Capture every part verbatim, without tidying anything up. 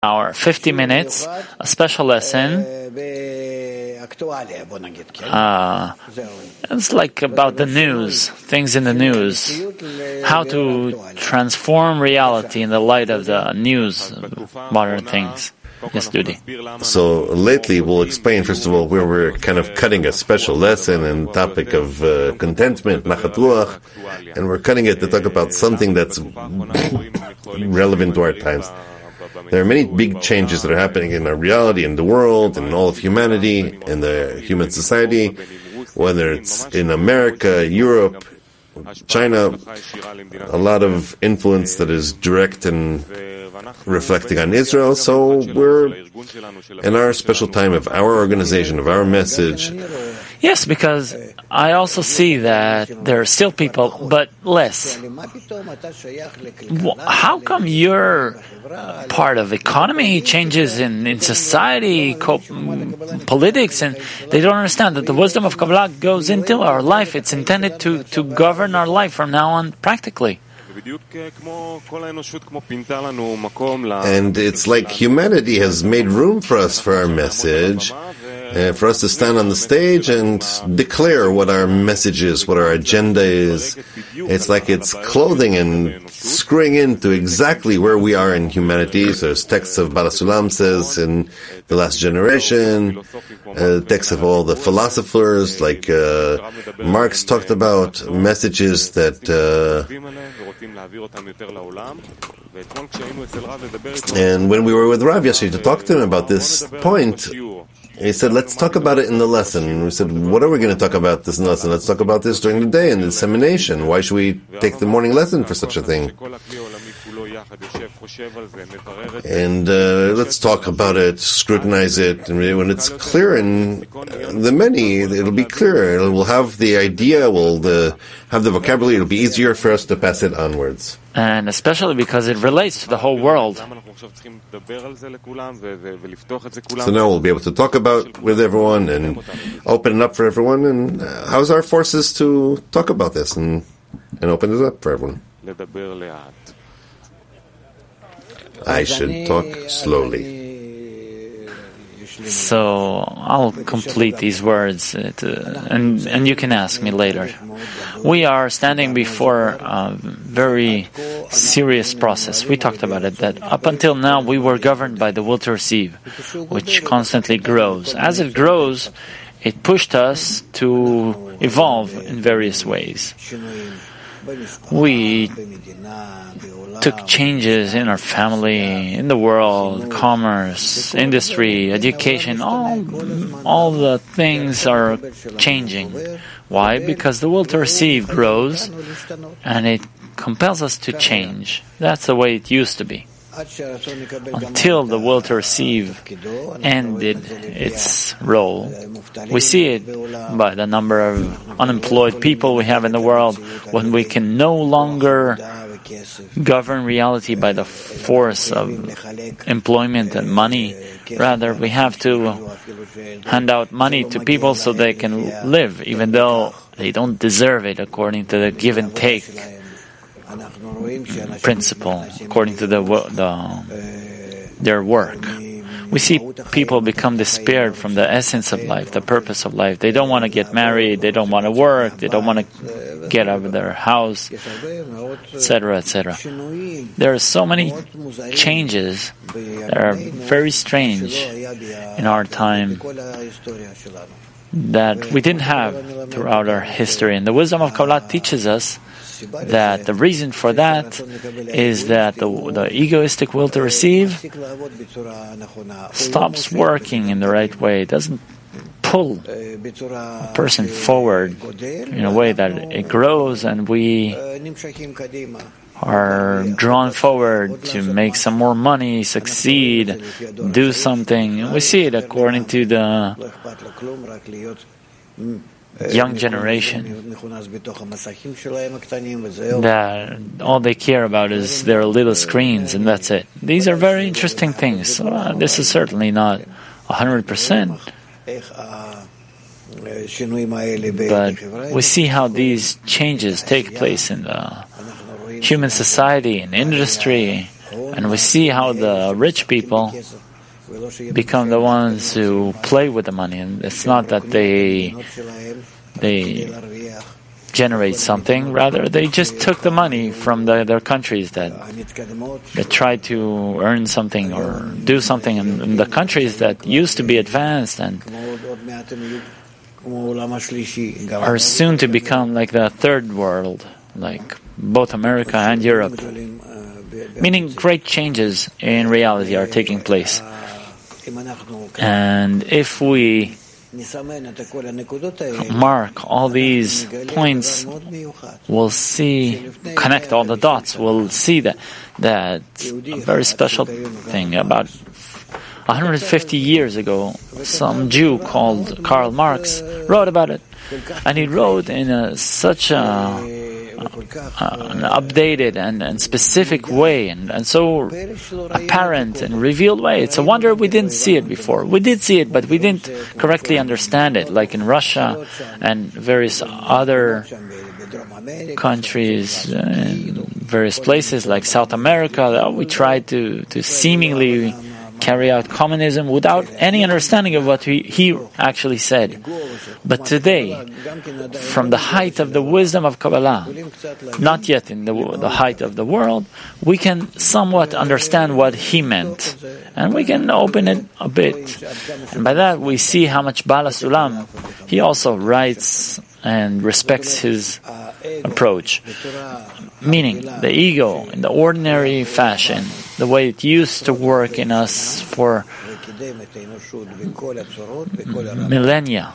hour, fifty minutes, a special lesson. Uh, it's like about the news, things in the news, how to transform reality in the light of the news, modern things. Yes, Dudi. So lately we'll explain, first of all, where we're kind of cutting a special lesson and topic of uh, contentment, nachat ruach, and we're cutting it to talk about something that's relevant to our times. There are many big changes that are happening in our reality, in the world, in all of humanity, in the human society, whether it's in America, Europe, China, a lot of influence that is direct and reflecting on Israel. So we're in our special time of our organization, of our message. Yes, because I also see that there are still people, but less. How come you're part of economy changes in, in society, co- politics, and they don't understand that the wisdom of Kabbalah goes into our life. It's intended to, to govern our life from now on practically. And it's like humanity has made room for us for our message, uh, for us to stand on the stage and declare what our message is, what our agenda is. It's like it's clothing and screwing into exactly where we are in humanity. So there's texts of Baal HaSulam says in the last generation, uh, texts of all the philosophers, like uh, Marx talked about, messages that uh, and when we were with Rav yesterday to talk to him about this point, he said, let's talk about it in the lesson. And we said, what are we going to talk about this in the lesson? Let's talk about this during the day in the dissemination. Why should we take the morning lesson for such a thing? And uh, let's talk about it, scrutinize it, and when it's clear in the many, it'll be clearer. It will have the idea, will the, have the vocabulary, it'll be easier for us to pass it onwards. And especially because it relates to the whole world. So now we'll be able to talk about with everyone and open it up for everyone. And uh, how's our forces to talk about this and, and open it up for everyone? I should talk slowly. So I'll complete these words, to, and and you can ask me later. We are standing before a very serious process. We talked about it, that up until now we were governed by the will to receive, which constantly grows. As it grows, it pushed us to evolve in various ways. We took changes in our family, in the world, commerce, industry, education, all, all the things are changing. Why? Because the will to receive grows and it compels us to change. That's the way it used to be. Until the will to receive ended its role. We see it by the number of unemployed people we have in the world, when we can no longer govern reality by the force of employment and money. Rather, we have to hand out money to people so they can live, even though they don't deserve it according to the give and take principle, according to the, the their work. We see people become despaired from the essence of life, the purpose of life. They don't want to get married, they don't want to work, they don't want to get out of their house, et cetera, et cetera. There are so many changes that are very strange in our time that we didn't have throughout our history. And the wisdom of Kabbalah teaches us that the reason for that is that the, the egoistic will to receive stops working in the right way. It doesn't pull a person forward in a way that it grows and we are drawn forward to make some more money, succeed, do something. And we see it according to the young generation, that all they care about is their little screens and that's it. These are very interesting things. So, uh, this is certainly not one hundred percent. But we see how these changes take place in the human society, in industry, And we see how the rich people become the ones who play with the money. And it's not that they they generate something, rather they just took the money from the, their countries that that tried to earn something or do something in, in the countries that used to be advanced and are soon to become like the third world, like both America and Europe. Meaning great changes in reality are taking place. And if we mark all these points, we'll see, connect all the dots, we'll see that that a very special thing. About one hundred fifty years ago, some Jew called Karl Marx wrote about it. And he wrote in a, such a Uh, an updated and, and specific way, and, and so apparent and revealed way. It's a wonder we didn't see it before. We did see it, but we didn't correctly understand it, like in Russia and various other countries, uh, in various places like South America. We tried to, to seemingly carry out communism without any understanding of what he, he actually said. But today, from the height of the wisdom of Kabbalah, not yet in the, the height of the world, we can somewhat understand what he meant. And we can open it a bit. And by that we see how much Baal HaSulam, he also writes and respects his approach. Meaning, the ego, in the ordinary fashion, the way it used to work in us for millennia,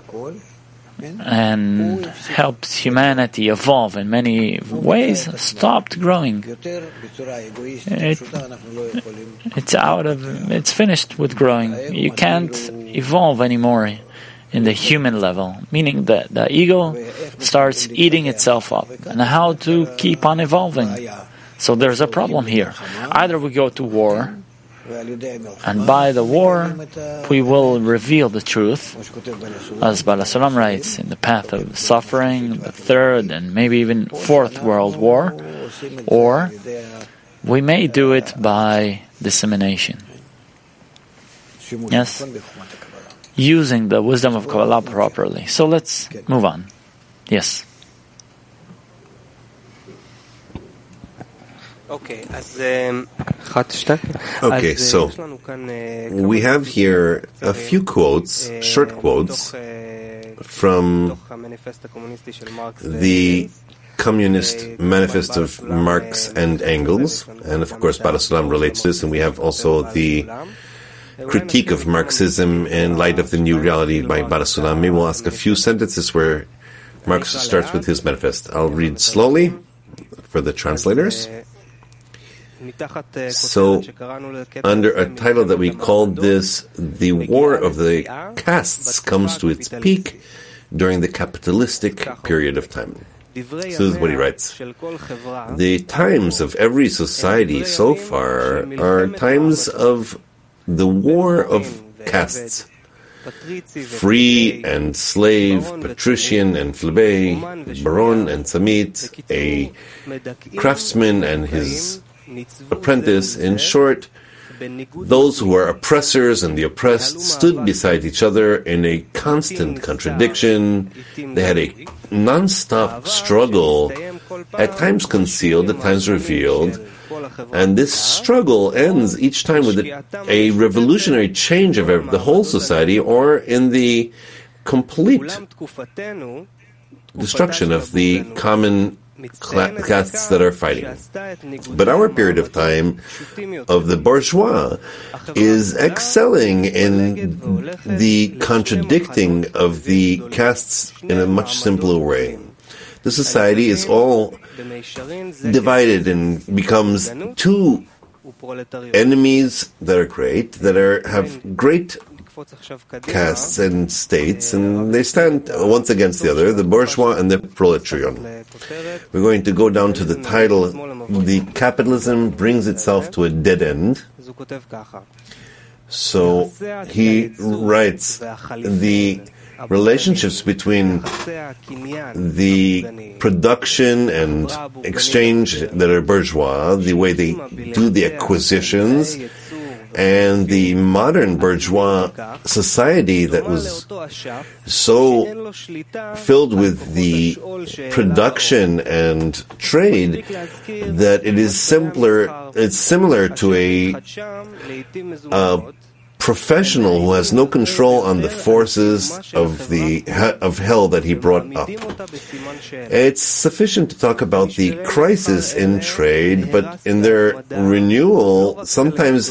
and helped humanity evolve in many ways, stopped growing. It, it's out of, it's finished with growing. You can't evolve anymore in the human level, meaning that the ego starts eating itself up. And how to keep on evolving? So there's a problem here. Either we go to war, and by the war we will reveal the truth, as Baal HaSulam writes, in the path of suffering, the third and maybe even fourth world war, or we may do it by dissemination. Yes? Using the wisdom of Kabbalah properly. So let's move on. Yes. Okay, so we have here a few quotes, short quotes, from the Communist Manifest of Marx and Engels, and of course Baal HaSulam relates this, and we have also the critique of Marxism in light of the new reality by Baal HaSulam. Maybe we'll ask a few sentences where Marx starts with his manifest. I'll read slowly for the translators. So, under a title that we called this, The War of the Castes comes to its peak during the capitalistic period of time. So this is what he writes. The times of every society so far are times of the war of castes. Free and slave, patrician and plebe, baron and samit, a craftsman and his apprentice. In short, those who are oppressors and the oppressed stood beside each other in a constant contradiction. They had a non-stop struggle, at times concealed, at times revealed. And this struggle ends each time with a, a revolutionary change of the whole society, or in the complete destruction of the common castes that are fighting. But our period of time of the bourgeois is excelling in the contradicting of the castes in a much simpler way. The society is all divided and becomes two enemies that are great, that are have great castes and states, and they stand once against the other, the bourgeois and the proletariat. We're going to go down to the title, The Capitalism Brings Itself to a Dead End. So he writes, the relationships between the production and exchange that are bourgeois, the way they do the acquisitions, and the modern bourgeois society that was so filled with the production and trade that it is simpler, it's similar to a, a professional who has no control on the forces of the of hell that he brought up. It's sufficient to talk about the crisis in trade, but in their renewal, sometimes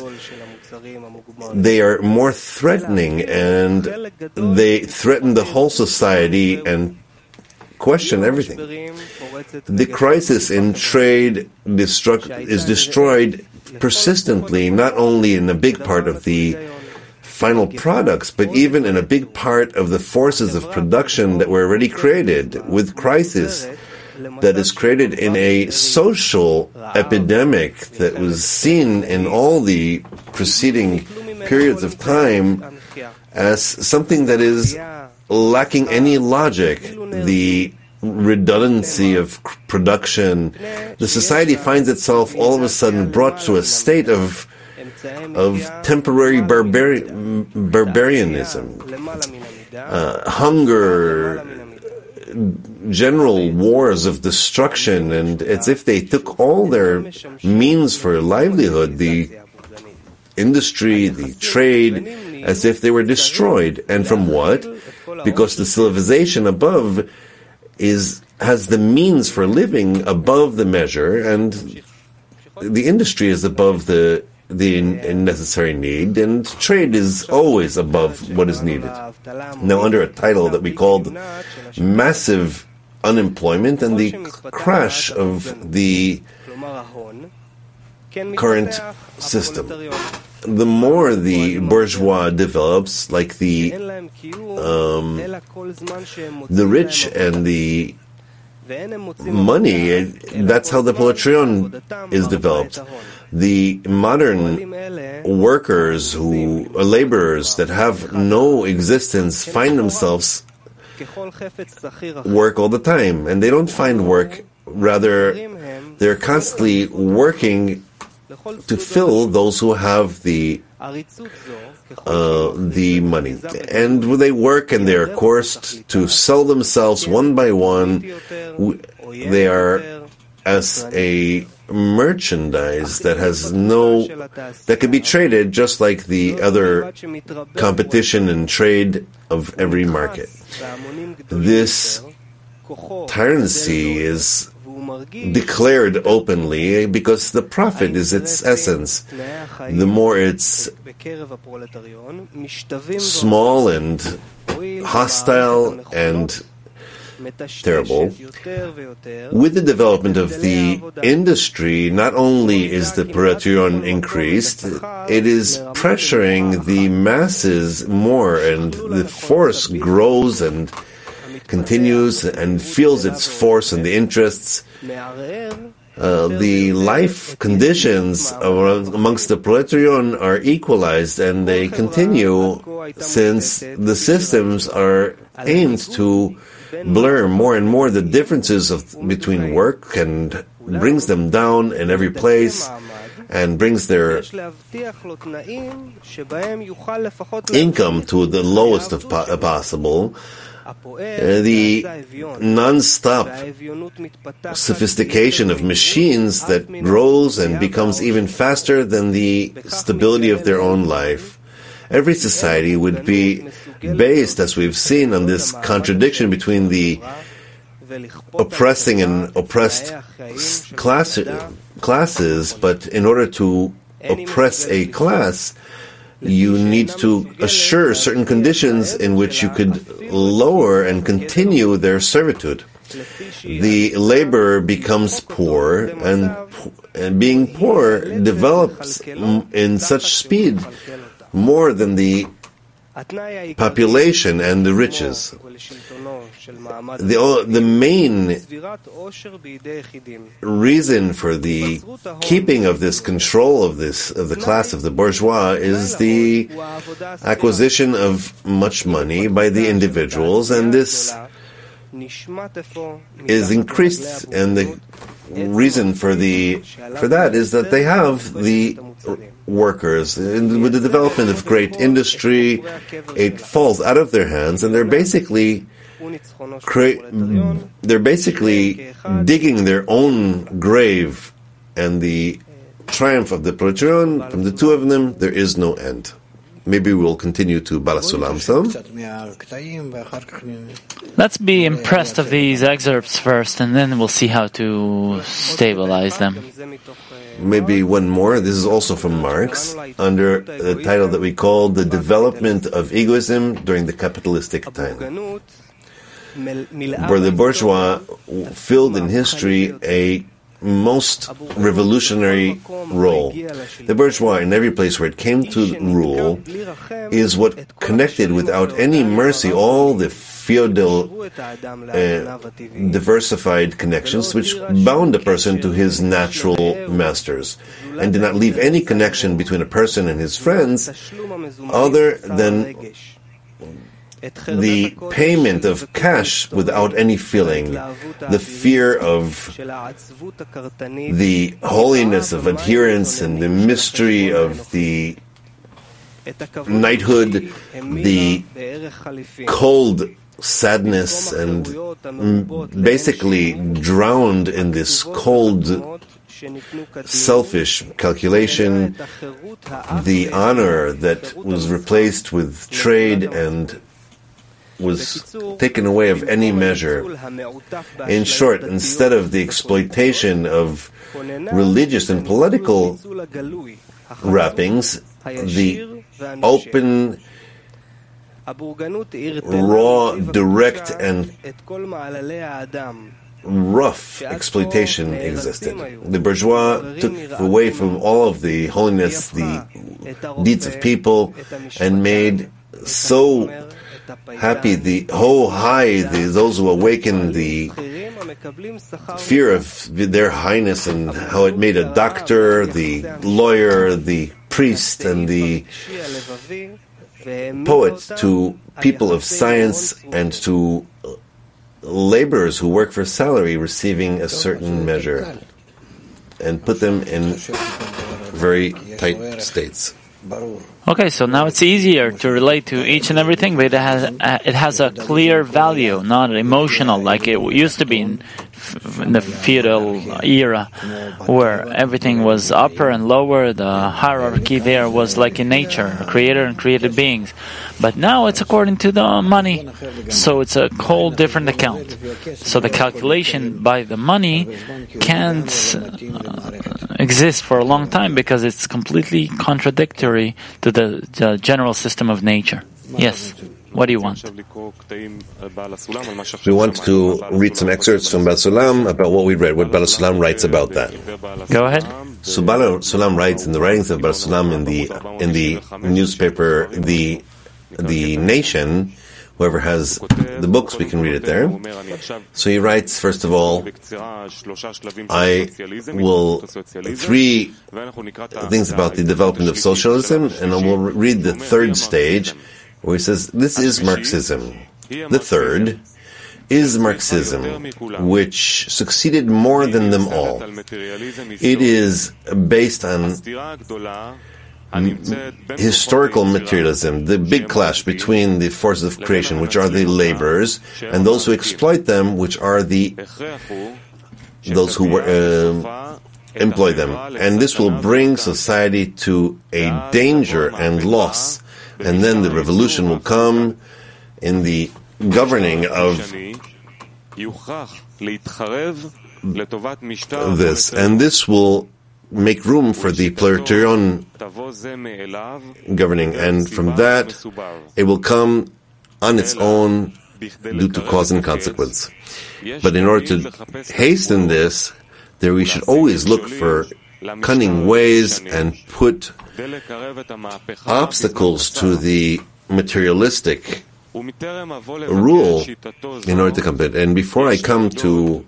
they are more threatening, and they threaten the whole society and question everything. The crisis in trade destruct, is destroyed persistently, not only in a big part of the final products, but even in a big part of the forces of production that were already created. With crisis that is created in a social epidemic that was seen in all the preceding periods of time as something that is lacking any logic, the redundancy of production. The society finds itself all of a sudden brought to a state of of temporary barbari- barbarianism, uh, hunger, general wars of destruction, and it's if they took all their means for livelihood, the industry, the trade, as if they were destroyed. And from what? Because the civilization above is has the means for living above the measure, and the industry is above the the necessary need, and trade is always above what is needed. Now, under a title that we called Massive Unemployment and the Crash of the Current System. The more the bourgeois develops, like the um, the rich and the money, that's how the proletariat is developed. The modern workers who are laborers that have no existence find themselves work all the time, and they don't find work, rather they're constantly working to fill those who have the uh, the money. And when they work and they are forced to sell themselves one by one, they are as a merchandise that has no, that can be traded just like the other competition and trade of every market. This tyranny is declared openly because the profit is its essence. The more it's small and hostile and terrible. With the development of the industry, not only is the proletariat increased, it is pressuring the masses more, and the force grows and continues and feels its force and the interests. Uh, the life conditions amongst the proletariat are equalized, and they continue since the systems are aimed to blur more and more the differences of between work and brings them down in every place and brings their income to the lowest of po- possible. Uh, the non-stop sophistication of machines that grows and becomes even faster than the stability of their own life. Every society would be based, as we've seen, on this contradiction between the oppressing and oppressed class, classes, but in order to oppress a class, you need to assure certain conditions in which you could lower and continue their servitude. The laborer becomes poor, and, and being poor develops in such speed more than the population and the riches. The, the main reason for the keeping of this control of this of the class of the bourgeois is the acquisition of much money by the individuals, and this is increased, and the reason for the for that is that they have the workers. And with the development of great industry, it falls out of their hands, and they're basically cra- they're basically digging their own grave. And the triumph of the proletariat, from the two of them, there is no end. Maybe we'll continue to Baal HaSulam some. Let's be impressed of these excerpts first, and then we'll see how to stabilize them. Maybe one more. This is also from Marx, under the title that we call The Development of Egoism During the Capitalistic Time, where the bourgeois filled in history a most revolutionary role. The bourgeois, in every place where it came to rule, is what connected without any mercy all the feudal uh, diversified connections which bound a person to his natural masters, and did not leave any connection between a person and his friends other than the payment of cash without any feeling, the fear of the holiness of adherence and the mystery of the knighthood, the cold sadness, and basically drowned in this cold, selfish calculation, the honor that was replaced with trade and was taken away of any measure. In short, instead of the exploitation of religious and political wrappings, the open, raw, direct, and rough exploitation existed. The bourgeois took away from all of the holiness, the deeds of people, and made so happy the oh high the, those who awakened the fear of their highness, and how it made a doctor, the lawyer, the priest, and the poet to people of science and to laborers who work for salary receiving a certain measure, and put them in very tight states. Okay, so now it's easier to relate to each and everything, but it has uh, it has a clear value, not emotional, like it used to be in, in the feudal era, where everything was upper and lower. The hierarchy there was like in nature, a creator and created beings. But now it's according to the money, so it's a whole different account. So the calculation by the money can't uh, exist for a long time because it's completely contradictory to the, the general system of nature. Yes. What do you want? We want to read some excerpts from Baal HaSulam about what we read, what Baal HaSulam writes about that. Go ahead. So Baal HaSulam writes in the writings of Baal HaSulam in the in the newspaper, the the Nation. Whoever has the books, we can read it there. So he writes, first of all, I will three things about the development of socialism, and I will read the third stage, where he says, this is Marxism. The third is Marxism, which succeeded more than them all. It is based on historical materialism, the big clash between the forces of creation, which are the laborers, and those who exploit them, which are the those who uh, employ them. And this will bring society to a danger and loss. And then the revolution will come in the governing of this. And this will make room for the proletarian governing. And from that, it will come on its own due to cause and consequence. But in order to hasten this, there we should always look for cunning ways and put obstacles to the materialistic rule in order to come to it. And before I come to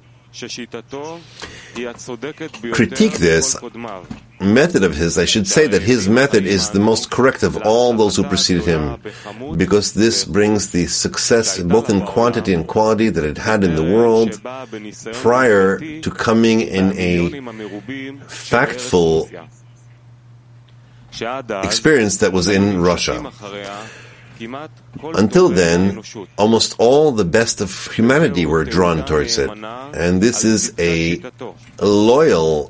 critique this method of his, I should say that his method is the most correct of all those who preceded him, because this brings the success both in quantity and quality that it had in the world prior to coming in a factful experience that was in Russia. Until then, almost all the best of humanity were drawn towards it, and this is a, a loyal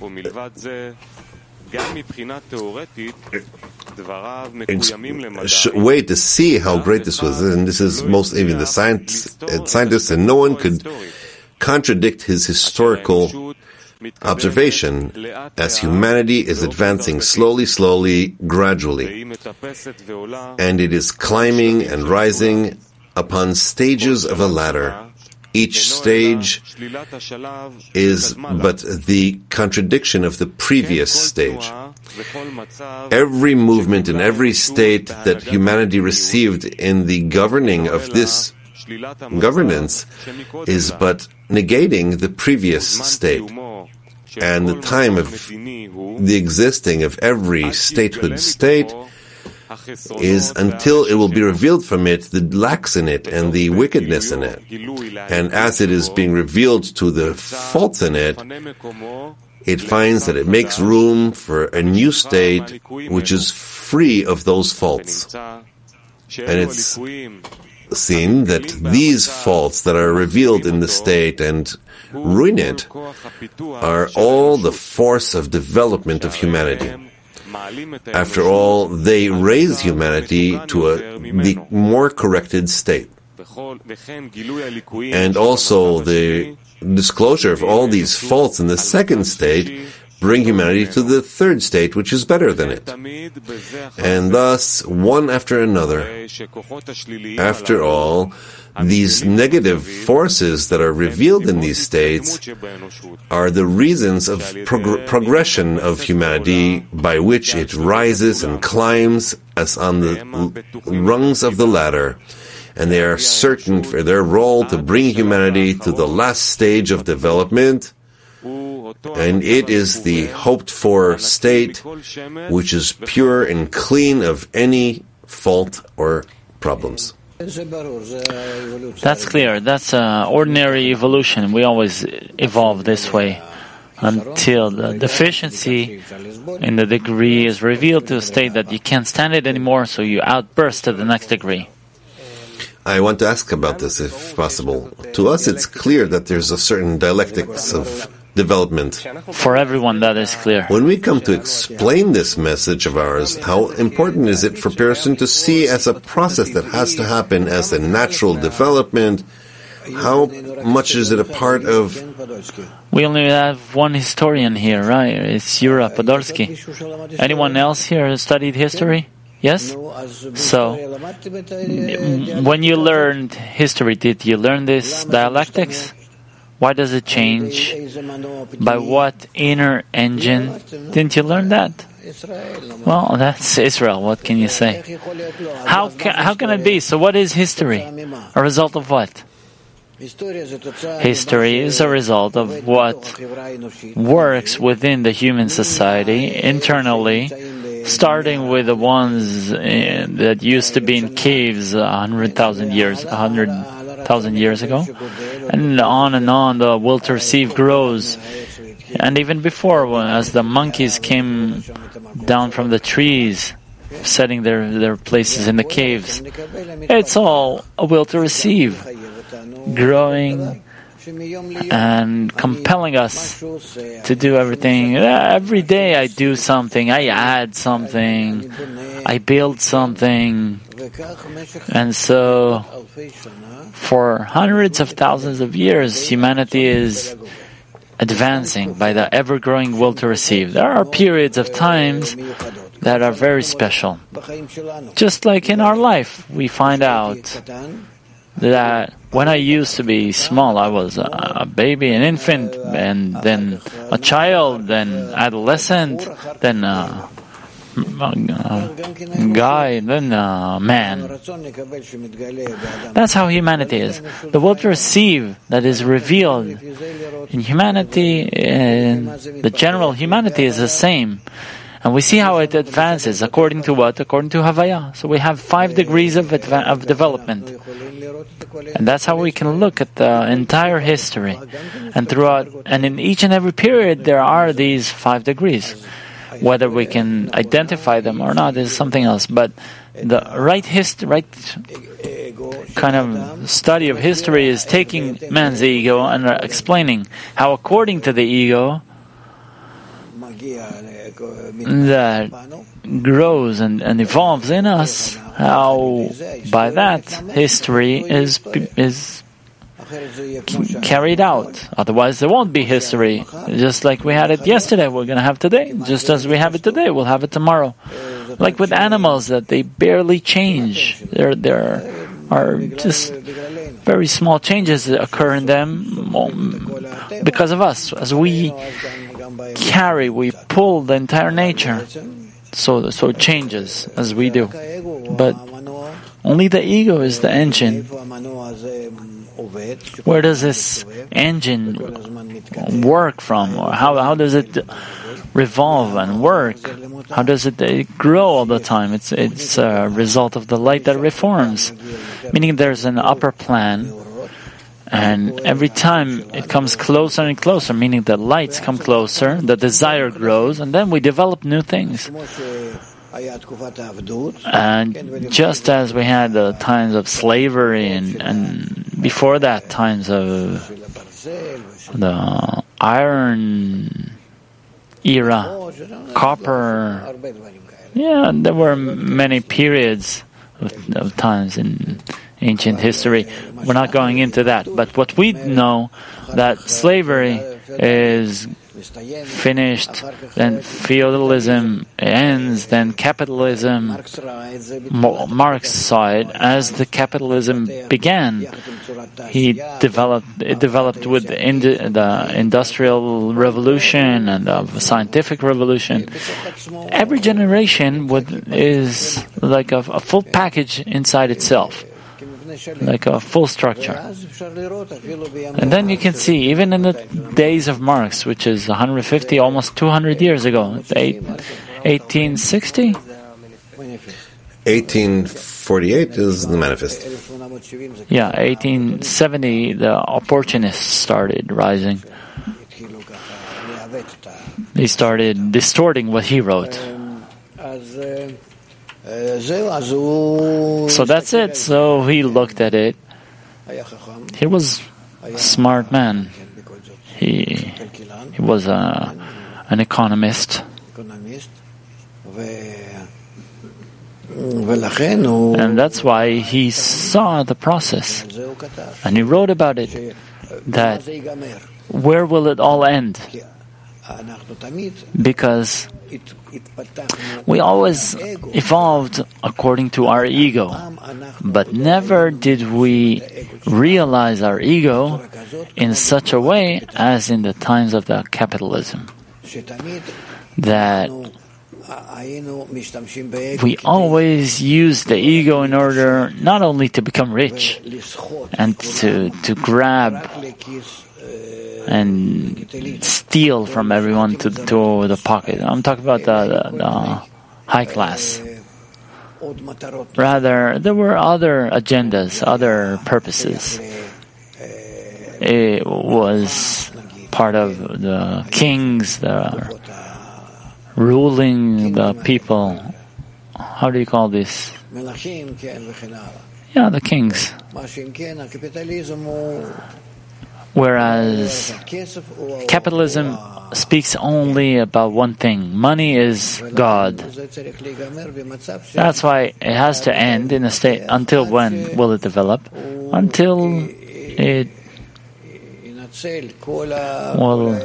ex- way to see how great this was, and this is most even the science, uh, scientists, and no one could contradict his historical observation as humanity is advancing slowly, slowly, gradually, and it is climbing and rising upon stages of a ladder. Each stage is but the contradiction of the previous stage. Every movement in every state that humanity received in the governing of this governance is but negating the previous state. And the time of the existing of every statehood state is until it will be revealed from it the lacks in it and the wickedness in it. And as it is being revealed to the faults in it, it finds that it makes room for a new state which is free of those faults. And it's seen that these faults that are revealed in the state and ruin it are all the force of development of humanity. After all, they raise humanity to a the more corrected state. And also the disclosure of all these faults in the second state bring humanity to the third state, which is better than it. And thus, one after another, after all, these negative forces that are revealed in these states are the reasons of prog- progression of humanity by which it rises and climbs as on the rungs of the ladder. And they are certain for their role to bring humanity to the last stage of development. And it is the hoped-for state which is pure and clean of any fault or problems. That's clear. That's uh, ordinary evolution. We always evolve this way until the deficiency in the degree is revealed to a state that you can't stand it anymore, so you outburst to the next degree. I want to ask about this, if possible. To us, it's clear that there's a certain dialectics of development. For everyone, that is clear. When we come to explain this message of ours, how important is it for a person to see as a process that has to happen as a natural development? How much is it a part of... We only have one historian here, right? It's Yura Podolsky. Anyone else here studied history? Yes? So, when you learned history, did you learn this dialectics? Why does it change? By what inner engine? Didn't you learn that? Well, that's Israel. What can you say? How can, how can it be? So what is history? A result of what? History is a result of what works within the human society internally, starting with the ones in, that used to be in caves a hundred thousand years, a hundred thousand years ago, and on and on the will to receive grows. And even before, as the monkeys came down from the trees, setting their, their places in the caves, it's all a will to receive, growing and compelling us to do everything. Every day I do something, I add something, I build something. And so, for hundreds of thousands of years, humanity is advancing by the ever-growing will to receive. There are periods of times that are very special. Just like in our life, we find out that when I used to be small, I was a, a baby, an infant, and then a child, then adolescent, then a uh, guy, then uh, man. That's how humanity is. The will to receive that is revealed in humanity, in the general humanity, is the same. And we see how it advances according to what? According to Havaya. So we have five degrees of, adva- of development. And that's how we can look at the entire history. And throughout, and in each and every period, there are these five degrees. Whether we can identify them or not is something else. But the right hist- right kind of study of history is taking man's ego and explaining how, according to the ego, that grows and, and evolves in us, how by that history is is carried out. Otherwise there won't be history. Just like we had it yesterday, we're going to have today. Just as we have it today, we'll have it tomorrow. Like with animals, that they barely change. There there are just very small changes that occur in them because of us. As we carry, we pull the entire nature, so so it changes as we do. But only the ego is the engine. Where does this engine work from? Or how how does it revolve and work? How does it, it grow all the time? It's it's a result of the light that reforms, meaning there's an upper plan. And every time it comes closer and closer, meaning the lights come closer, the desire grows, and then we develop new things. And just as we had the times of slavery and, and before that times of the iron era, copper, yeah, there were many periods of, of times in ancient history. We're not going into that. But what we know, that slavery is finished, then feudalism ends, then capitalism. Marx saw it as the capitalism began. He developed, it developed with the, ind- the industrial revolution and the scientific revolution. Every generation would, is like a, a full package inside itself, like a full structure. And then you can see, even in the days of Marx, which is one hundred fifty, almost two hundred years ago, eighteen sixty? eighteen forty-eight is the manifest. Yeah, eighteen seventy, the opportunists started rising. They started distorting what he wrote. So that's it. So he looked at it. He was a smart man. He he was a, an economist. And that's why he saw the process. And he wrote about it. That where will it all end? Because we always evolved according to our ego, but never did we realize our ego in such a way as in the times of the capitalism, that we always use the ego in order not only to become rich and to to grab and steal from everyone to, to the pocket. I'm talking about the, the, the high class. Rather, there were other agendas, other purposes. It was part of the kings, the ruling the people. How do you call this? Yeah, the kings. Whereas capitalism speaks only about one thing. Money is God. That's why it has to end in a state. Until when will it develop? Until it will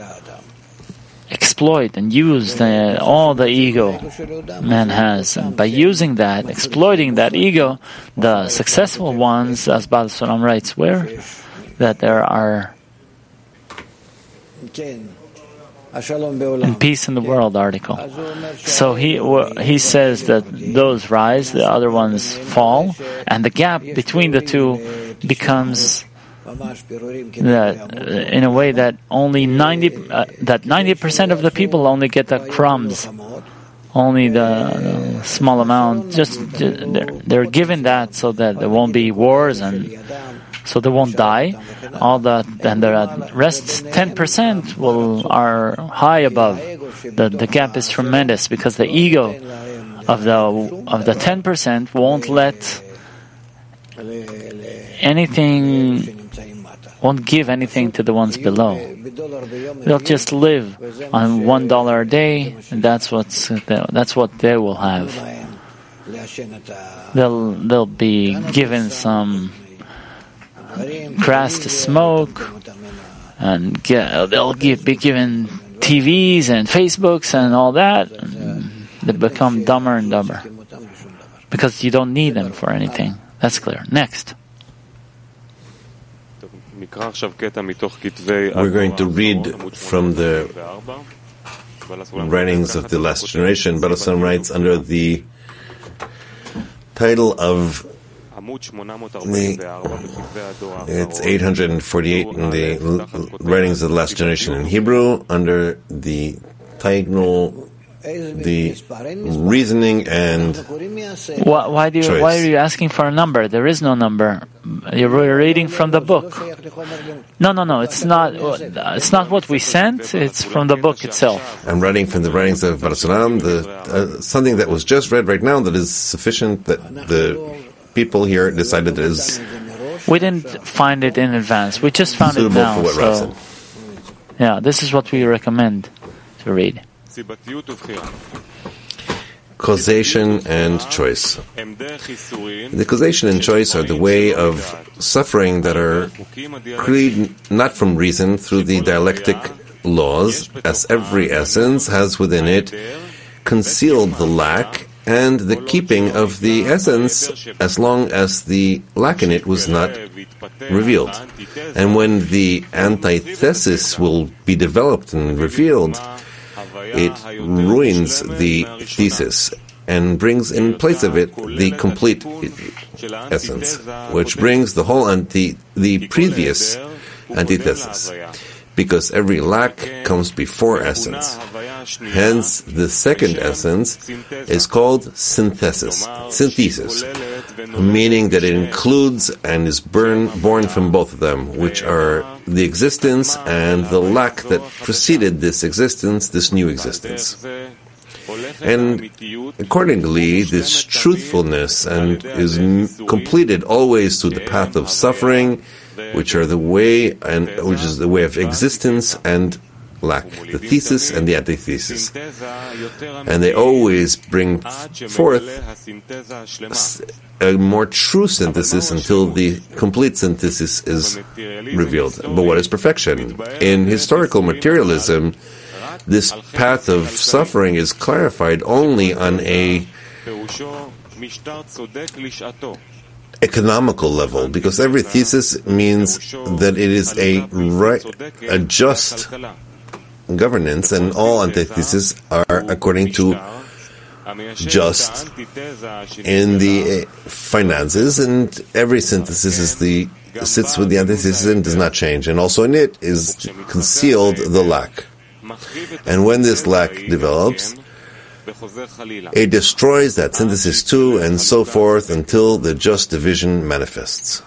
exploit and use the, all the ego man has. And by using that, exploiting that ego, the successful ones, as Baal Sulam writes, where? That there are and Peace in the World article. So he he says that those rise, the other ones fall, and the gap between the two becomes that in a way that only ninety uh, that ninety percent of the people only get the crumbs, only the, the small amount. Just they're, they're given that so that there won't be wars and so they won't die. All that, and the rest ten percent will are high above. The the gap is tremendous because the ego of the of the ten percent won't let anything. Won't give anything to the ones below. They'll just live on one dollar a day, and that's what's that's what they will have. They'll they'll be given some grass to smoke, and get, they'll give, be given T Vs and Facebooks and all that. And they become dumber and dumber because you don't need them for anything. That's clear. Next. We're going to read from the writings of the last generation. Baal HaSulam writes under the title of the, it's eight hundred forty-eight in the writings of the last generation in Hebrew, under the title the reasoning and why, why do you, choice. why are you asking for a number? There is no number. You're reading from the book. No, no, no. It's not. It's not what we sent. It's from the book itself. I'm writing from the writings of Baal HaSulam, the uh, something that was just read right now that is sufficient that the people here decided is. We didn't find it in advance. We just found it now. So, yeah, this is what we recommend to read. Causation and choice. The causation and choice are the way of suffering that are created not from reason through the dialectic laws, as every essence has within it concealed the lack and the keeping of the essence as long as the lack in it was not revealed. And when the antithesis will be developed and revealed, it ruins the thesis and brings in place of it the complete essence, which brings the whole anti, the previous antithesis, because every lack comes before essence. Hence, the second essence is called synthesis, synthesis, meaning that it includes and is born, born from both of them, which are the existence and the lack that preceded this existence, this new existence. And accordingly, this truthfulness and is m- completed always through the path of suffering, which are the way and which is the way of existence and lack, the thesis and the antithesis. And they always bring forth a more true synthesis until the complete synthesis is revealed. But what is perfection? In historical materialism, this path of suffering is clarified only on a economical level, because every thesis means that it is a right, a just governance, and all antitheses are according to just in the finances, and every synthesis is the sits with the antithesis and does not change, and also in it is concealed the lack. And when this lack develops, it destroys that synthesis too, and so forth until the just division manifests.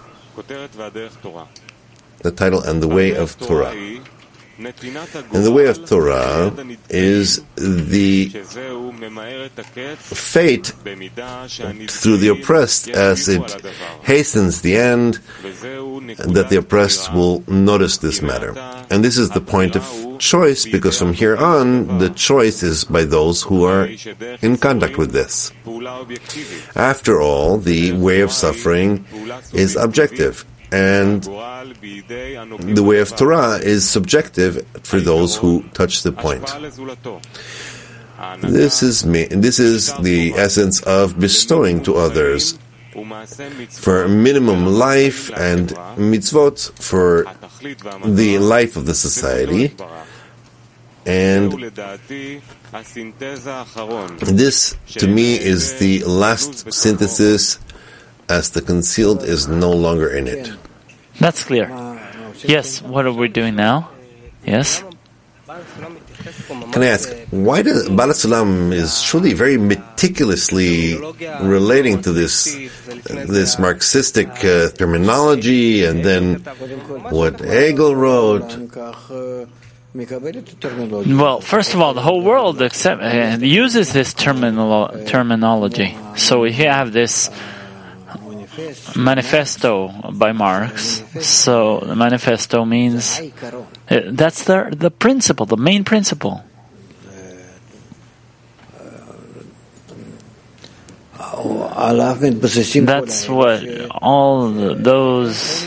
The title and the way of Torah. And the way of Torah is the fate through the oppressed, as it hastens the end, that the oppressed will notice this matter. And this is the point of choice, because from here on, the choice is by those who are in contact with this. After all, the way of suffering is objective, and the way of Torah is subjective for those who touch the point. This is me, this is the essence of bestowing to others for minimum life and mitzvot for the life of the society, And this, to me, is the last synthesis, as the concealed is no longer in it. That's clear. Yes, what are we doing now? Yes? Can I ask, why does Baal HaSulam is truly very meticulously relating to this this Marxistic uh, terminology, and then what Hegel wrote? Well, first of all, the whole world accept, uh, uses this terminolo- terminology. So we have this manifesto by Marx. So the manifesto means uh, that's the the principle, the main principle. That's what all the, those.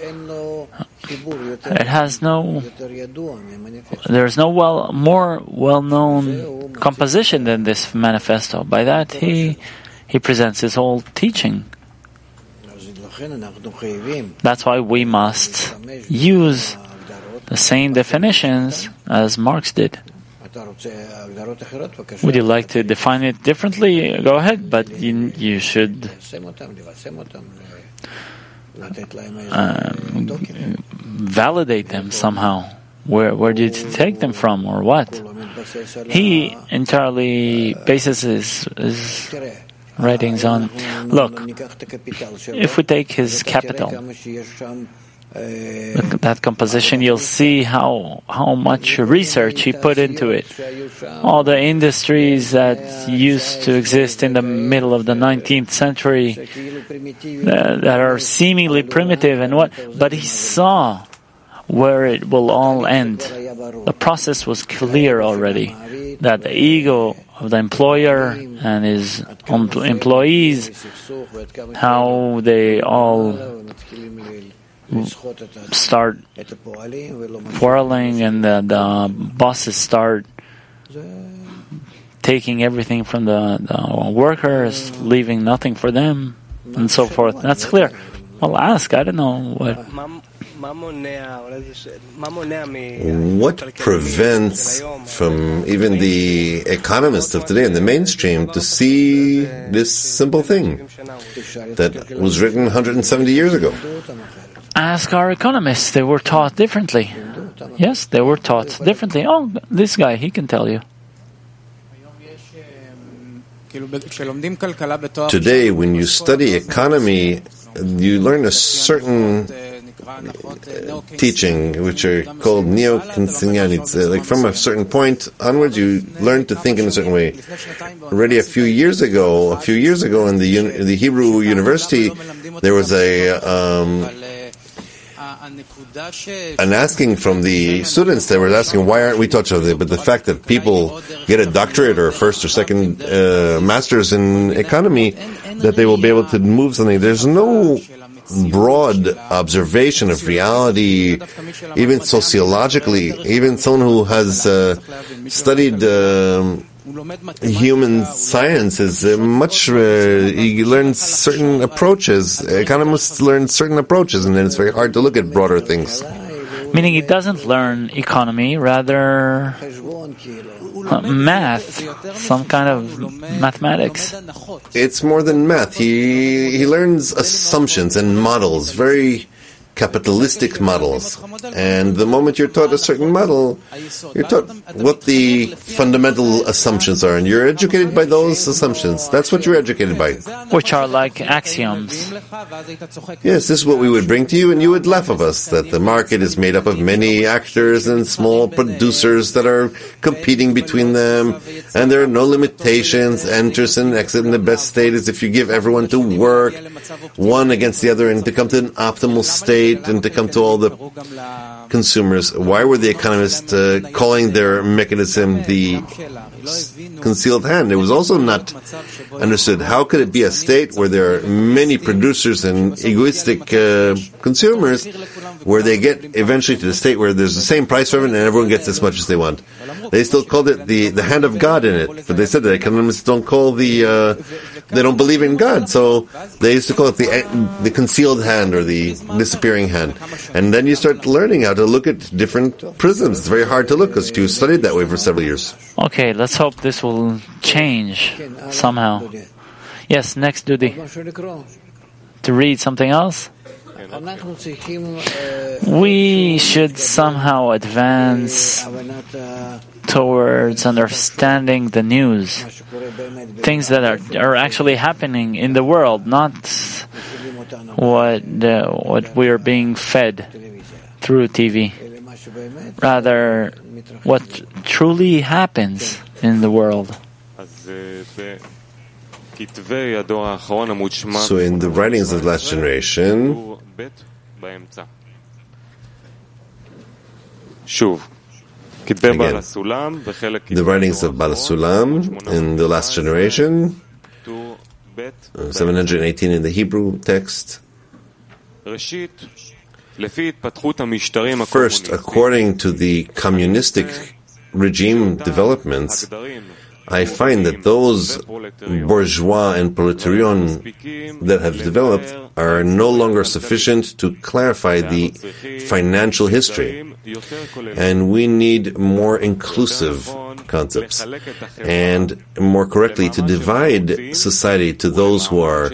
It has no. There's no well more well-known composition than this manifesto. By that he he presents his whole teaching. That's why we must use the same definitions as Marx did. Would you like to define it differently? Go ahead, but you, you should um, validate them somehow. Where where did you take them from, or what? He entirely bases his, his writings on. Look, if we take his capital, look at that composition, you'll see how how much research he put into it. All the industries that used to exist in the middle of the nineteenth century uh, that are seemingly primitive, and what, but he saw where it will all end. The process was clear already, that the ego of the employer and his employees, how they all start quarreling, and the, the bosses start taking everything from the, the workers, leaving nothing for them, and so forth. That's clear. Well, ask. I don't know what. What prevents from even the economists of today in the mainstream to see this simple thing that was written one hundred seventy years ago? Ask our economists. They were taught differently. Yes, they were taught differently. Oh, this guy, he can tell you. Today, when you study economy, you learn a certain teaching, which are called neo-Kantianits. Uh, like from a certain point onwards, you learn to think in a certain way. Already a few years ago, a few years ago in the in the Hebrew University, there was a um, an asking from the students. They were asking, why aren't we taught something? But the fact that people get a doctorate or a first or second uh, master's in economy, that they will be able to move something. There's no broad observation of reality, even sociologically. Even someone who has uh, studied uh, human science is uh, much, uh, he learns certain approaches. Economists learn certain approaches, and then it's very hard to look at broader things. Meaning he doesn't learn economy, rather uh, math, some kind of mathematics. It's more than math. He he learns assumptions and models, very capitalistic models. And the moment you're taught a certain model, you're taught what the fundamental assumptions are, and you're educated by those assumptions. That's what you're educated by. Which are like axioms. Yes, this is what we would bring to you, and you would laugh at us, that the market is made up of many actors and small producers that are competing between them, and there are no limitations. Enters and exit in the best state is if you give everyone to work, one against the other, and to come to an optimal state, and to come to all the consumers. Why were the economists uh, calling their mechanism the concealed hand? It was also not understood. How could it be a state where there are many producers and egoistic uh, consumers, where they get eventually to the state where there's the same price for everyone and everyone gets as much as they want? They still called it the, the hand of God in it. But they said that economists don't call the, uh, they don't believe in God. So they used to call it the, the concealed hand or the disappearing hand. And then you start learning how to look at different prisms. It's very hard to look because you studied that way for several years. Okay, let's hope this will change somehow. Yes, next Dudi. To read something else? We should somehow advance towards understanding the news, things that are, are actually happening in the world, not what uh, what we are being fed through T V. Rather, what truly happens in the world. So in the writings of the last generation, again, the writings of Baal HaSulam in the last generation, uh, seven hundred eighteen in the Hebrew text. First, according to the communistic regime developments, I find that those bourgeois and proletarian that have developed are no longer sufficient to clarify the financial history. And we need more inclusive concepts and more correctly to divide society to those who are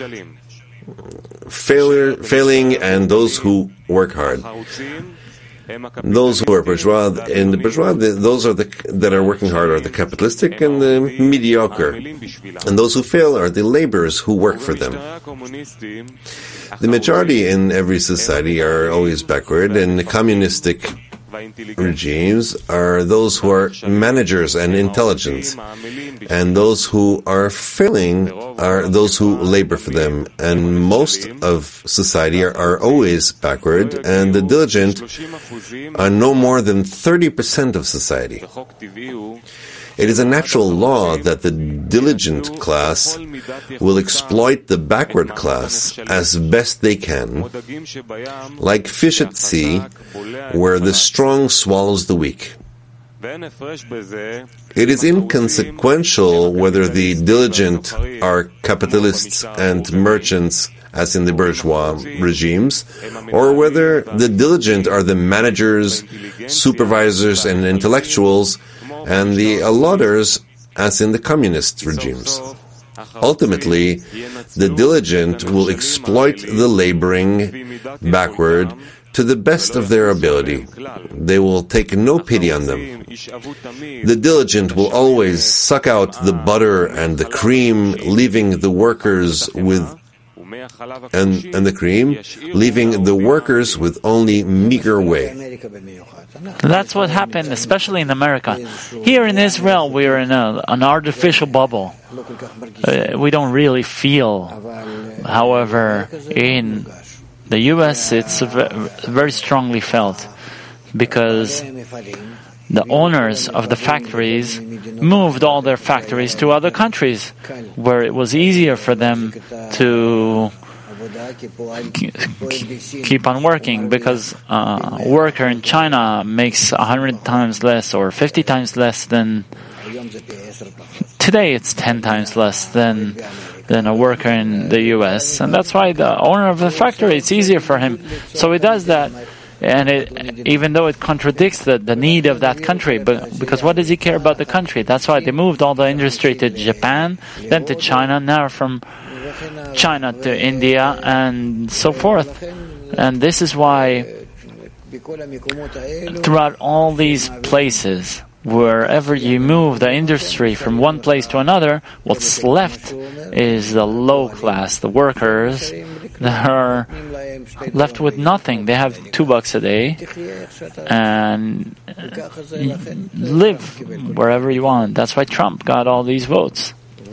failure, failing and those who work hard. Those who are bourgeois, and the bourgeois, the, those are the that are working hard are the capitalistic and the mediocre, and those who fail are the laborers who work for them. The majority in every society are always backward, and the communistic regimes are those who are managers and intelligent, and those who are failing are those who labor for them. And most of society are, are always backward, and the diligent are no more than thirty percent of society. It is a natural law that the diligent class will exploit the backward class as best they can, like fish at sea, where the strong swallows the weak. It is inconsequential whether the diligent are capitalists and merchants, as in the bourgeois regimes, or whether the diligent are the managers, supervisors, and intellectuals, and the allotters, as in the communist regimes. Ultimately, the diligent will exploit the laboring backward to the best of their ability. They will take no pity on them. The diligent will always suck out the butter and the cream, leaving the workers with and, and the cream, leaving the workers with only meager whey. That's what happened, especially in America. Here in Israel, we are in a, an artificial bubble. Uh, we don't really feel. However, in the U S, it's very strongly felt because the owners of the factories moved all their factories to other countries where it was easier for them to keep on working, because uh, a worker in China makes a hundred times less or fifty times less than today. It's ten times less than than a worker in the U S, and that's why the owner of the factory, it's easier for him, so he does that. And it, even though it contradicts the, the need of that country, but because what does he care about the country? That's why they moved all the industry to Japan, then to China, now from China to India, and so forth. And this is why throughout all these places, wherever you move the industry from one place to another, what's left is the low class, the workers that are left with nothing. They have two bucks a day and live wherever you want. That's why Trump got all these votes.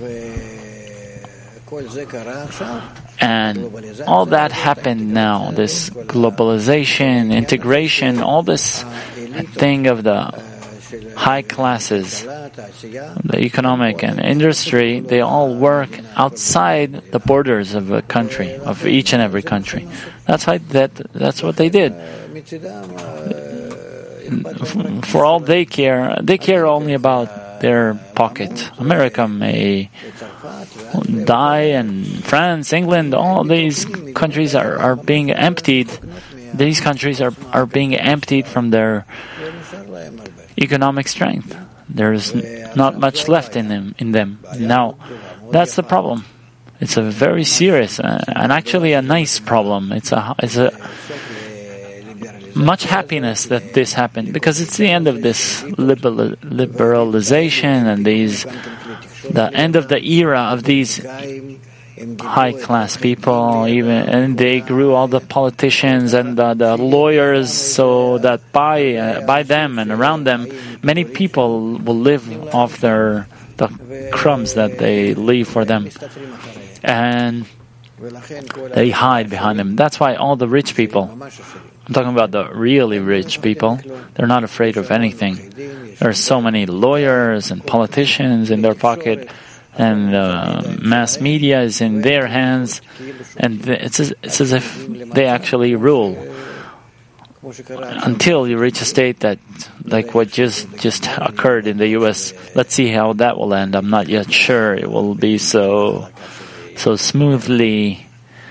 And all that happened now, this globalization, integration, all this thing of the high classes, the economic and industry, they all work outside the borders of a country, of each and every country. That's why that that's what they did. for all they care, they care only about their pocket. America may die, and France, England, all these countries are, are being emptied. These countries are, are being emptied from their economic strength. There's not much left in them. In them. Now, that's the problem. It's a very serious uh, and actually a nice problem. It's a it's a much happiness that this happened, because it's the end of this liberal, liberalization and these the end of the era of these high class people. Even and they grew all the politicians and the, the lawyers, so that by uh, by them and around them, many people will live off their the crumbs that they leave for them. And they hide behind them. That's why all the rich people, I'm talking about the really rich people, they're not afraid of anything. There are so many lawyers and politicians in their pocket, and uh, mass media is in their hands, and it's as, it's as if they actually rule. Until you reach a state that, like what just just occurred in the U S, let's see how that will end. I'm not yet sure it will be so so smoothly.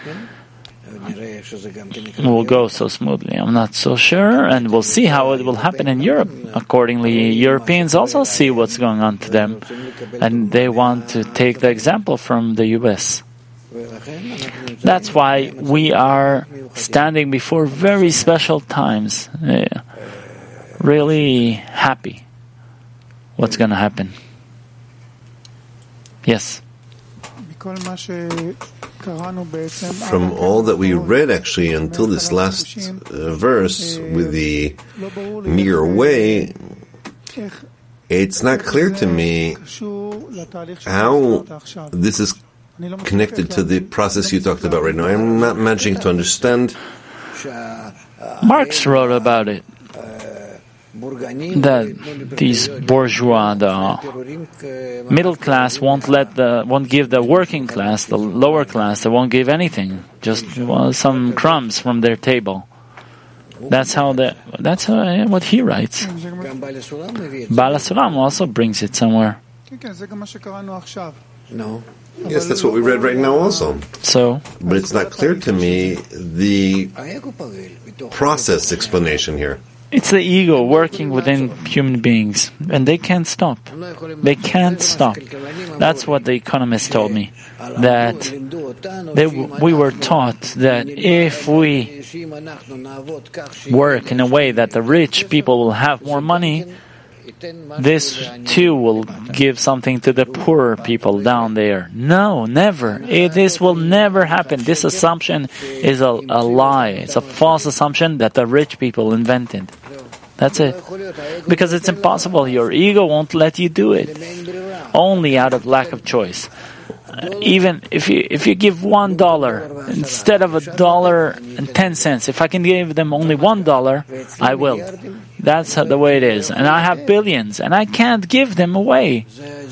Will go so smoothly. I'm not so sure, and we'll see how it will happen in Europe. Accordingly, Europeans also see what's going on to them, and they want to take the example from the U S. That's why we are standing before very special times. Uh, really happy. What's going to happen? Yes. From all that we read, actually, until this last uh, verse with the near way, it's not clear to me how this is connected to the process you talked about right now. I'm not managing to understand. Marx wrote about it, that these bourgeois, the middle class, won't let the won't give the working class, the lower class, they won't give anything, just well, some crumbs from their table. That's how the that's how, what he writes. Baal HaSulam also brings it somewhere. No. Yes, that's what we read right now also. So, but it's not clear to me the process explanation here. It's the ego working within human beings, and they can't stop. They can't stop. That's what the economist told me, that they, we were taught that if we work in a way that the rich people will have more money, this too will give something to the poorer people down there. No, never. It, this will never happen. This assumption is a, a lie. It's a false assumption that the rich people invented. That's it. Because it's impossible. Your ego won't let you do it. Only out of lack of choice. Uh, even if you if you give one dollar instead of a dollar and ten cents, if I can give them only one dollar, I will. That's how, the way it is. And I have billions, and I can't give them away.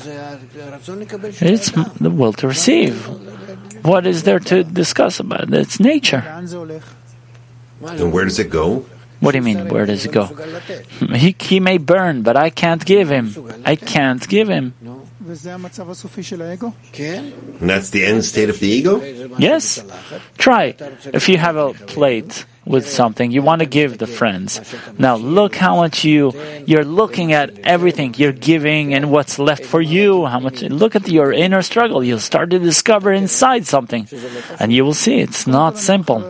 It's the will to receive. What is there to discuss about it? It's nature. And where does it go? What do you mean, where does it go? He, he may burn, but I can't give him. I can't give him. And that's the end state of the ego? Yes. Try. If you have a plate with something, you want to give the friends. Now look how much you, you're looking at everything you're giving and what's left for you. How much? Look at your inner struggle. You'll start to discover inside something. And you will see it's not simple.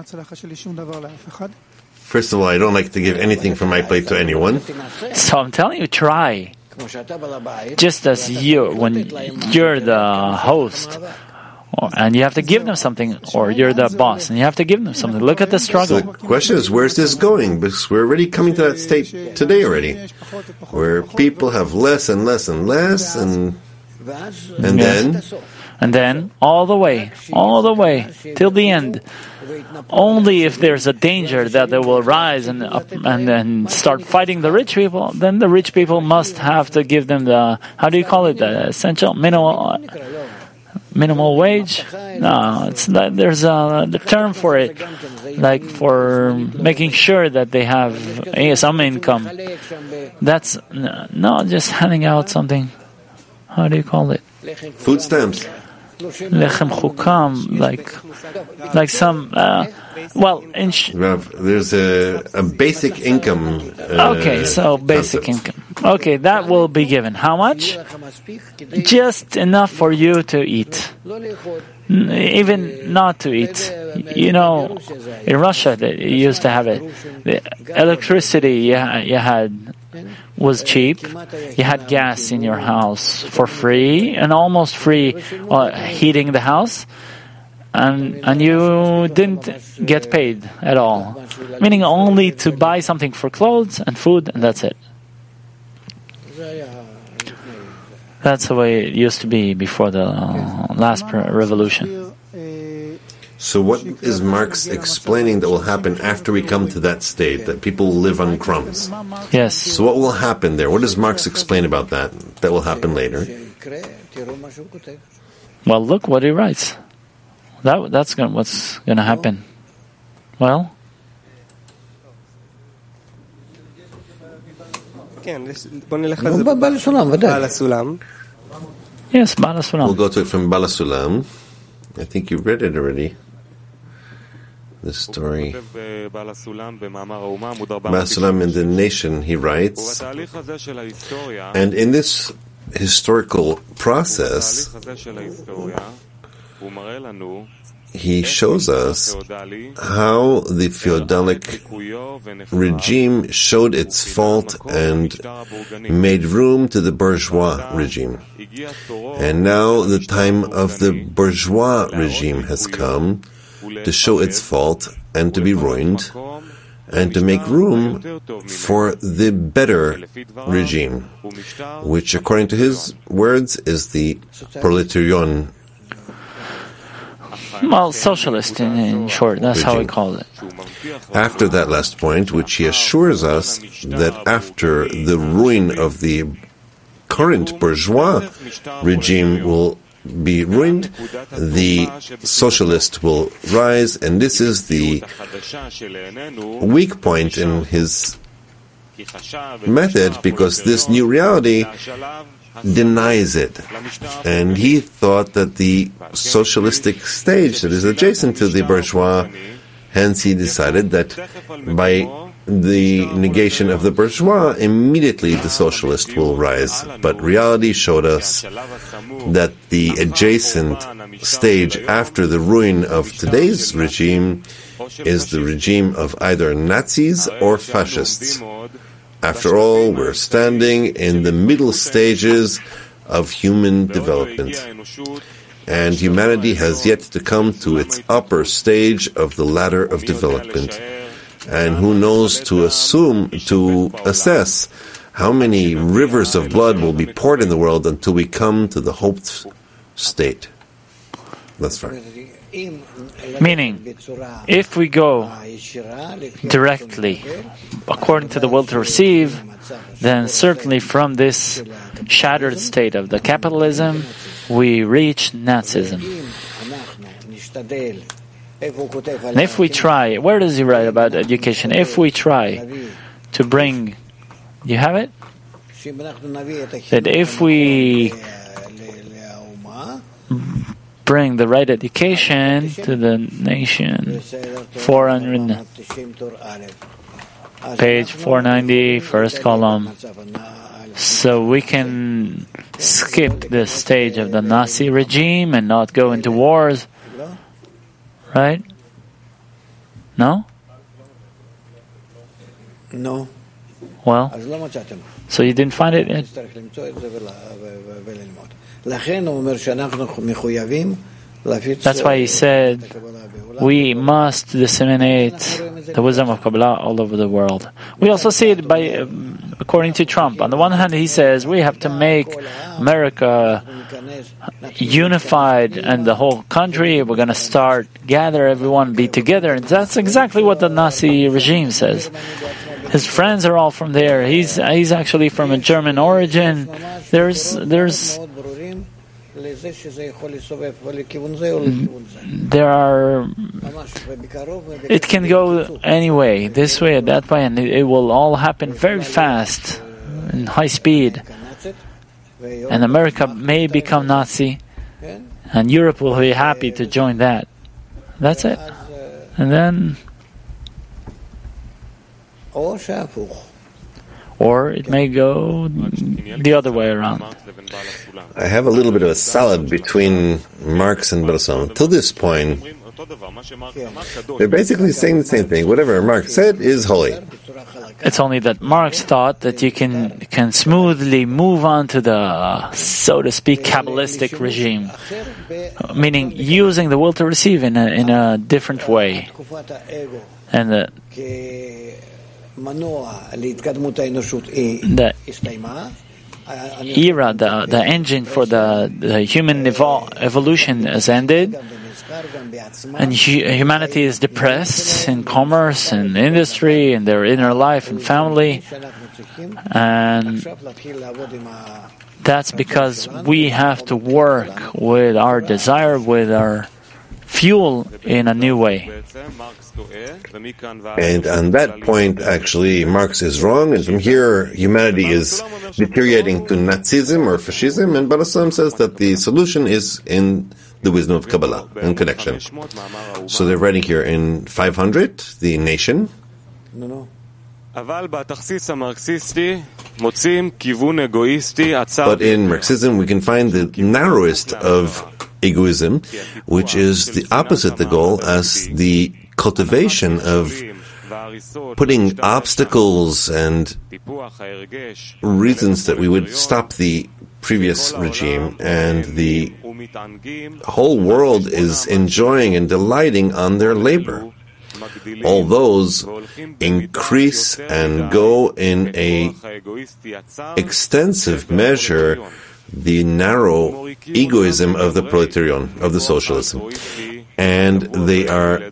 First of all, I don't like to give anything from my plate to anyone. So I'm telling you, try. Just as you, when you're the host, or, and you have to give them something, or you're the boss, and you have to give them something. Look at the struggle. So the question is, where's this going? Because we're already coming to that state today already, where people have less and less and less, and and then... And then, all the way, all the way, till the end. Only if there's a danger that they will rise and up and then start fighting the rich people, then the rich people must have to give them the, how do you call it, the essential, minimal, minimal wage? No, it's not, there's a the term for it, like for making sure that they have eh, some income. That's no, just handing out something. How do you call it? Food stamps. Lechem chukam, like like some. Uh, well, in sh- there's a, a basic income. Uh, okay, so basic concept. income. Okay, that will be given. How much? Just enough for you to eat. Even not to eat. You know, in Russia they used to have it. The electricity you, you had was cheap. You had gas in your house for free and almost free uh, heating the house. And and you didn't get paid at all. Meaning only to buy something for clothes and food, and that's it. That's the way it used to be before the uh, last revolution. So what is Marx explaining that will happen after we come to that state, that people will live on crumbs? Yes. So what will happen there? What does Marx explain about that? That will happen later. Well, look what he writes. That That's gonna, what's going to happen. Well? Yes, Baal HaSulam. We'll go to it from Baal HaSulam. I think you read it already. The story. Baal HaSulam in the Nation, he writes, and in this historical process, he shows us how the feudalic regime showed its fault and made room to the bourgeois regime. And now the time of the bourgeois regime has come to show its fault and to be ruined and to make room for the better regime, which according to his words is the proletarian. Well, socialist in, in short, that's regime. How we call it. After that last point, which he assures us that after the ruin of the current bourgeois regime will be ruined, the socialist will rise, and this is the weak point in his method, because this new reality denies it. And he thought that the socialistic stage that is adjacent to the bourgeois, hence he decided that by the negation of the bourgeois, immediately the socialist will rise. But reality showed us that the adjacent stage after the ruin of today's regime is the regime of either Nazis or fascists. After all, we're standing in the middle stages of human development, and humanity has yet to come to its upper stage of the ladder of development. And who knows to assume, to assess how many rivers of blood will be poured in the world until we come to the hoped state. That's right. Meaning, if we go directly according to the will to receive, then certainly from this shattered state of the capitalism, we reach Nazism. And if we try, where does he write about education? If we try to bring, you have it? That if we bring the right education to the nation, four hundred, page four ninety, first column, so we can skip the stage of the Nazi regime and not go into wars, right? No? No. Well, so you didn't find it yet? That's why he said we must disseminate the wisdom of Kabbalah all over the world. We also see it by, um, according to Trump. On the one hand, he says we have to make America unified and the whole country. We're going to start, gather everyone, be together. And that's exactly what the Nazi regime says. His friends are all from there. He's he's actually from a German origin. There's there's there are, it can go any way, this way or that way, and it, it will all happen very fast, in high speed. And America may become Nazi, and Europe will be happy to join that. That's it. And then, or it may go the other way around. I have a little bit of a salad between Marx and Bergson. Till this point, they're basically saying the same thing. Whatever Marx said is holy. It's only that Marx thought that you can can smoothly move on to the, so to speak, Kabbalistic regime, meaning using the will to receive in a, in a different way. And the, the era, the, the engine for the, the human evol- evolution has ended, and hu- humanity is depressed in commerce and industry and their inner life and family, and that's because we have to work with our desire, with our fuel in a new way. And on that point, actually, Marx is wrong, and from here, humanity is deteriorating to Nazism or fascism, and Barasam says that the solution is in the wisdom of Kabbalah and connection. So they're writing here in five hundred, the nation. But in Marxism, we can find the narrowest of egoism, which is the opposite the goal, as the cultivation of putting obstacles and reasons that we would stop the previous regime, and the whole world is enjoying and delighting on their labor. All those increase and go in a extensive measure the narrow egoism of the proletariat, of the socialism. And they are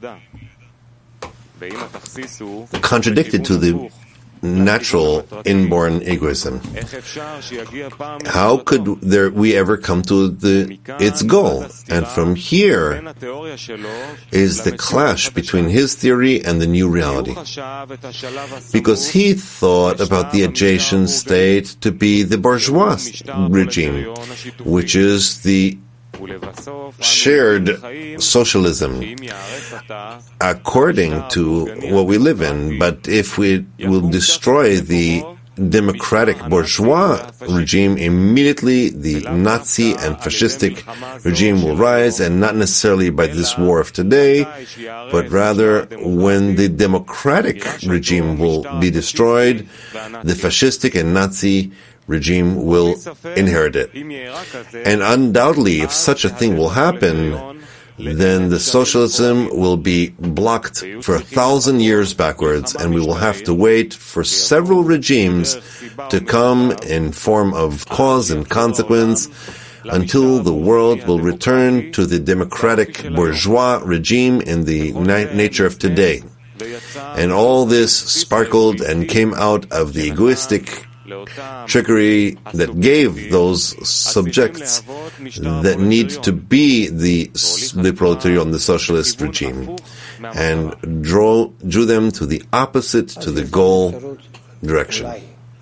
contradicted to the natural inborn egoism. How could there we ever come to the its goal? And from here is the clash between his theory and the new reality. Because he thought about the adjacent state to be the bourgeois regime, which is the shared socialism according to what we live in. But if we will destroy the democratic bourgeois regime, immediately the Nazi and fascistic regime will rise, and not necessarily by this war of today, but rather when the democratic regime will be destroyed, the fascistic and Nazi regime will inherit it. And undoubtedly, if such a thing will happen, then the socialism will be blocked for a thousand years backwards, and we will have to wait for several regimes to come in form of cause and consequence until the world will return to the democratic bourgeois regime in the na- nature of today. And all this sparkled and came out of the egoistic trickery that gave those subjects that need to be the the proletariat, the socialist regime, and draw drew them to the opposite, to the goal direction.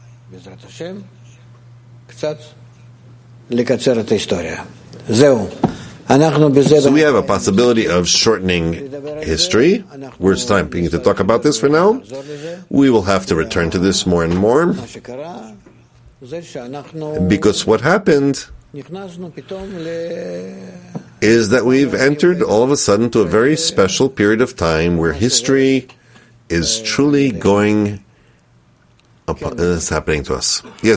So we have a possibility of shortening history. We're starting to talk about this for now. We will have to return to this more and more, because what happened is that we've entered all of a sudden to a very special period of time where history is truly going upon, is happening to us. Yes.